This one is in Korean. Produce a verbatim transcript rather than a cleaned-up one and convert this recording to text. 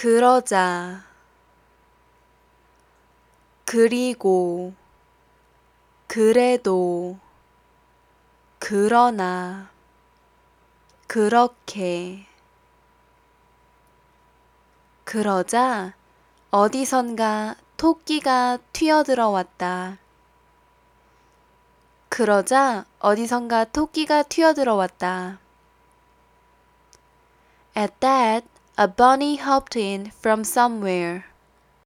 그러자, 그리고, 그래도, 그러나, 그렇게. 그러자 어디선가 토끼가 튀어들어왔다. 그러자 어디선가 토끼가 튀어들어왔다. At that, a bunny hopped in from somewhere.